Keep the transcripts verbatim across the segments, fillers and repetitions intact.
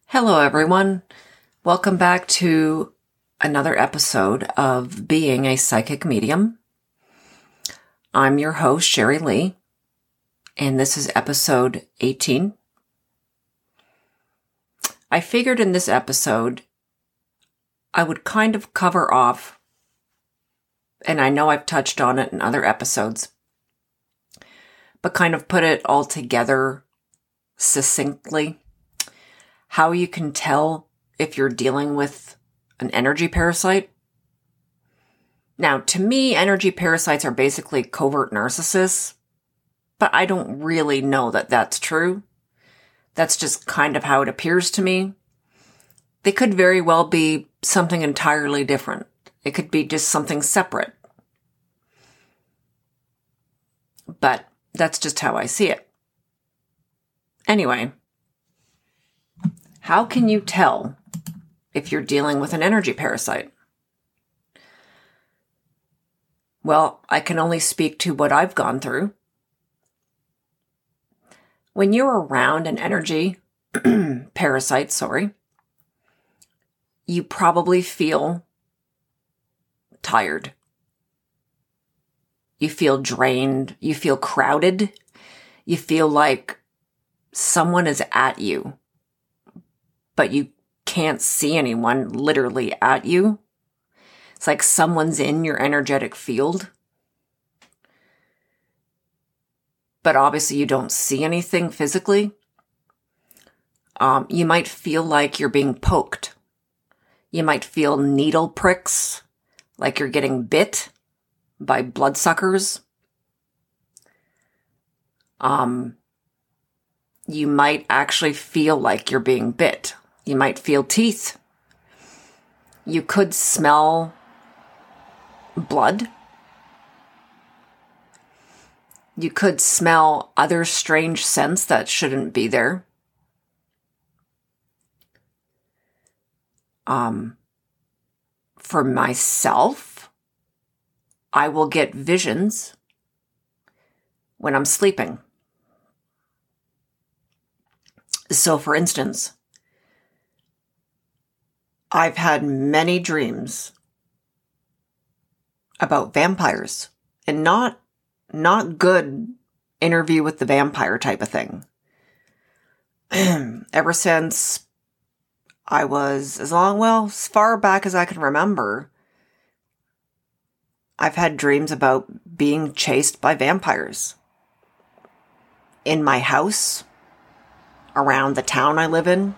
Hello, everyone. Welcome back to another episode of Being a Psychic Medium. I'm your host, Sherry Lee, and this is episode eighteen. I figured in this episode, I would kind of cover off, and I know I've touched on it in other episodes, but kind of put it all together succinctly. How you can tell if you're dealing with an energy parasite. Now, to me, energy parasites are basically covert narcissists, but I don't really know that that's true. That's just kind of how it appears to me. They could very well be something entirely different. It could be just something separate. But that's just how I see it. Anyway, how can you tell if you're dealing with an energy parasite? Well, I can only speak to what I've gone through. When you're around an energy parasite, sorry, you probably feel tired. You feel drained. You feel crowded. You feel like someone is at you, but you can't see anyone literally at you. It's like someone's in your energetic field, but obviously you don't see anything physically. Um, you might feel like you're being poked. You might feel needle pricks, like you're getting bit by bloodsuckers. Um, you might actually feel like you're being bit. You might feel teeth. You could smell blood. You could smell other strange scents that shouldn't be there. Um, for myself, I will get visions when I'm sleeping. So, for instance, I've had many dreams about vampires, and not, not good Interview with the Vampire type of thing. Ever since I was as long, well, as far back as I can remember, I've had dreams about being chased by vampires. In my house, around the town I live in.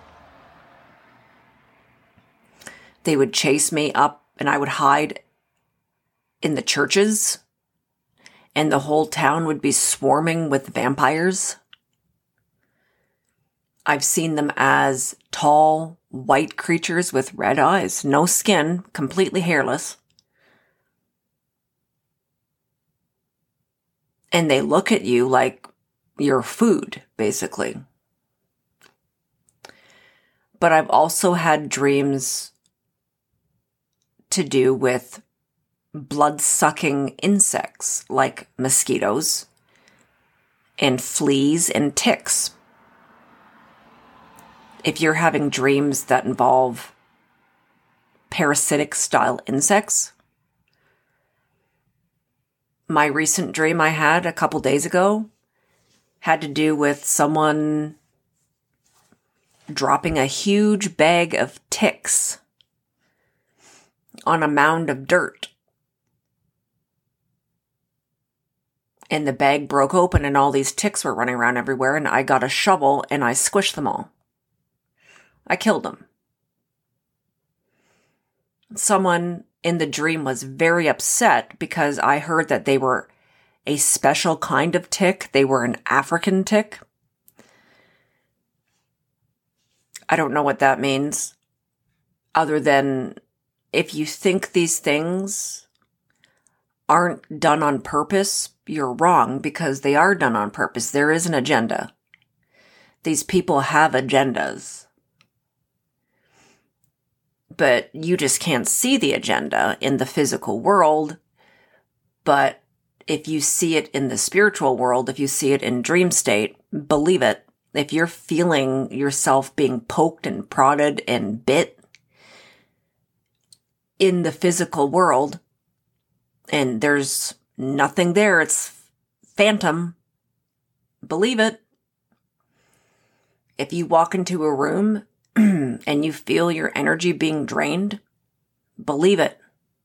They would chase me up and I would hide in the churches, and the whole town would be swarming with vampires. I've seen them as tall, white creatures with red eyes, no skin, completely hairless. And they look at you like you're food, basically. But I've also had dreams to do with blood-sucking insects like mosquitoes and fleas and ticks. If you're having dreams that involve parasitic-style insects, my recent dream I had a couple days ago had to do with someone dropping a huge bag of ticks on a mound of dirt. And the bag broke open and all these ticks were running around everywhere, and I got a shovel and I squished them all. I killed them. Someone in the dream was very upset because I heard that they were a special kind of tick. They were an African tick. I don't know what that means, other than if you think these things aren't done on purpose, you're wrong, because they are done on purpose. There is an agenda. These people have agendas. But you just can't see the agenda in the physical world. But if you see it in the spiritual world, if you see it in dream state, believe it. If you're feeling yourself being poked and prodded and bit in the physical world, and there's nothing there, it's phantom, believe it. If you walk into a room and you feel your energy being drained, believe it.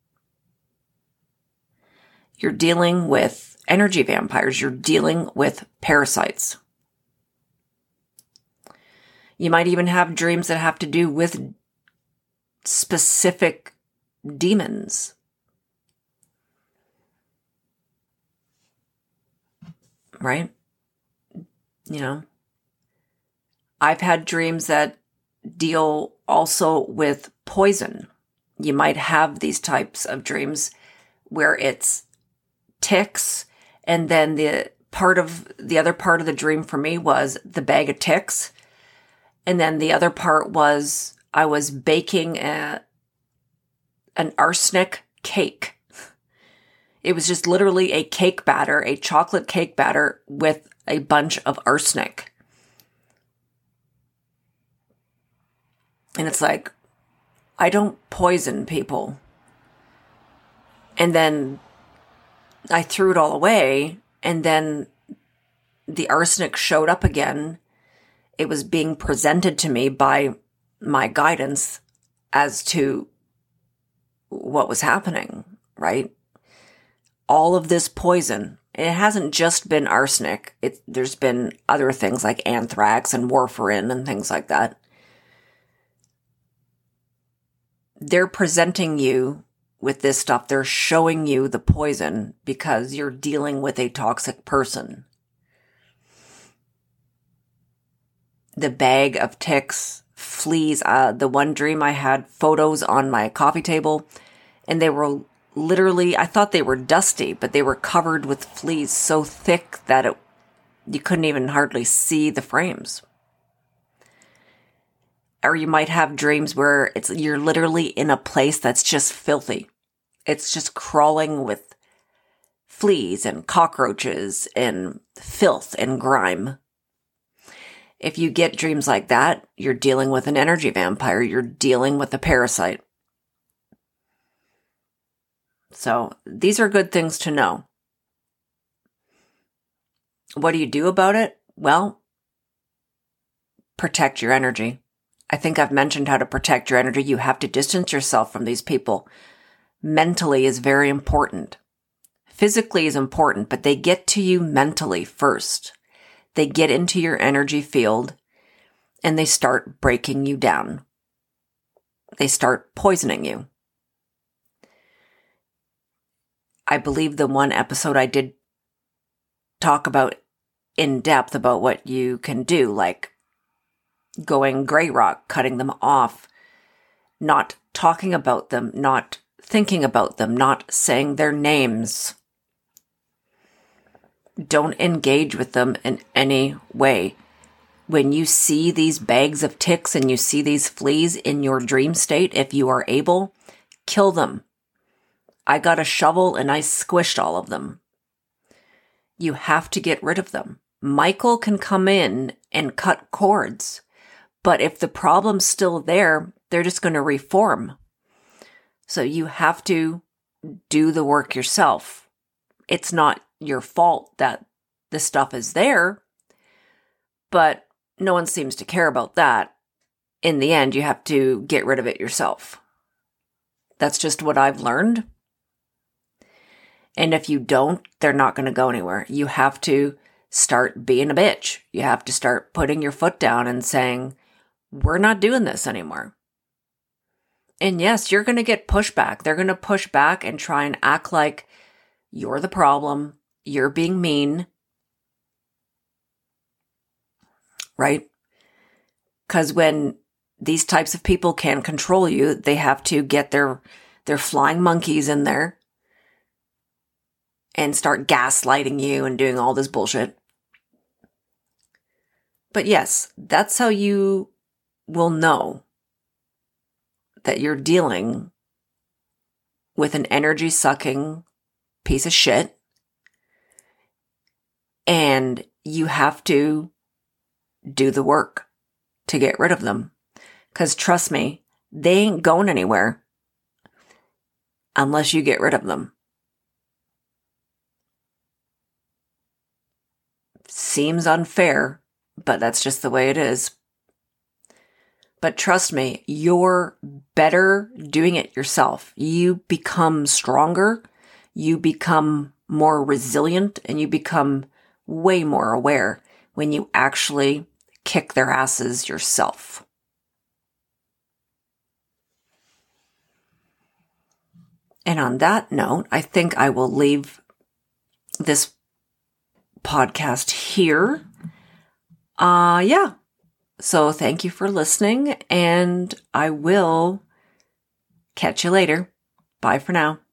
You're dealing with energy vampires. You're dealing with parasites. You might even have dreams that have to do with specific demons. Right? You know, I've had dreams that deal also with poison. You might have these types of dreams where it's ticks, and then the part of the other part of the dream for me was the bag of ticks. And then the other part was I was baking a, an arsenic cake. It was just literally a cake batter, a chocolate cake batter with a bunch of arsenic. And it's like, I don't poison people. And then I threw it all away, and then the arsenic showed up again. It was being presented to me by my guidance as to what was happening, right? All of this poison, it hasn't just been arsenic. It, there's been other things like anthrax and warfarin and things like that. They're presenting you with this stuff. They're showing you the poison because you're dealing with a toxic person. The bag of ticks, fleas. Uh, the one dream I had photos on my coffee table, and they were literally, I thought they were dusty, but they were covered with fleas so thick that it, you couldn't even hardly see the frames. Or you might have dreams where it's you're literally in a place that's just filthy. It's just crawling with fleas and cockroaches and filth and grime. If you get dreams like that, you're dealing with an energy vampire. You're dealing with a parasite. So these are good things to know. What do you do about it? Well, protect your energy. I think I've mentioned how to protect your energy. You have to distance yourself from these people. Mentally is very important. Physically is important, but they get to you mentally first. They get into your energy field and they start breaking you down. They start poisoning you. I believe the one episode I did talk about in depth about what you can do, like going gray rock, cutting them off, not talking about them, not thinking about them, not saying their names. Don't engage with them in any way. When you see these bags of ticks and you see these fleas in your dream state, if you are able, kill them. I got a shovel and I squished all of them. You have to get rid of them. Michael can come in and cut cords, but if the problem's still there, they're just going to reform. So you have to do the work yourself. It's not your fault that the stuff is there, but no one seems to care about that. In the end, you have to get rid of it yourself. That's just what I've learned. And if you don't, they're not going to go anywhere. You have to start being a bitch. You have to start putting your foot down and saying, we're not doing this anymore. And yes, you're going to get pushback. They're going to push back and try and act like you're the problem. You're being mean. Right? Because when these types of people can control you, they have to get their, their flying monkeys in there and start gaslighting you and doing all this bullshit. But yes, that's how you will know that you're dealing with an energy-sucking piece of shit. And you have to do the work to get rid of them. Because trust me, they ain't going anywhere unless you get rid of them. Seems unfair, but that's just the way it is. But trust me, you're better doing it yourself. You become stronger, you become more resilient, and you become way more aware when you actually kick their asses yourself. And on that note, I think I will leave this podcast here. Uh, yeah. So thank you for listening, and I will catch you later. Bye for now.